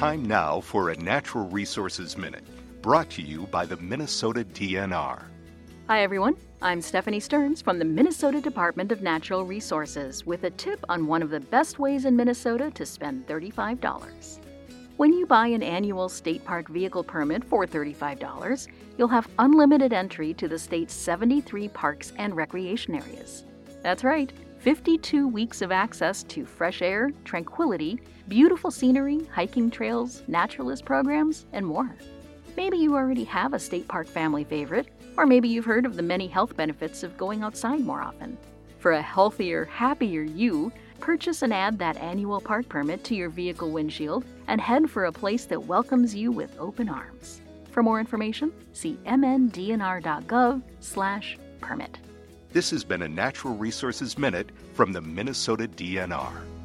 Time now for a Natural Resources Minute, brought to you by the Minnesota DNR. Hi everyone, I'm Stephanie Stearns from the Minnesota Department of Natural Resources with a tip on one of the best ways in Minnesota to spend $35. When you buy an annual state park vehicle permit for $35, you'll have unlimited entry to the state's 73 parks and recreation areas. That's right, 52 weeks of access to fresh air, tranquility, beautiful scenery, hiking trails, naturalist programs, and more. Maybe you already have a state park family favorite, or maybe you've heard of the many health benefits of going outside more often. For a healthier, happier you, purchase and add that annual park permit to your vehicle windshield and head for a place that welcomes you with open arms. For more information, see mndnr.gov/permit. This has been a Natural Resources Minute from the Minnesota DNR.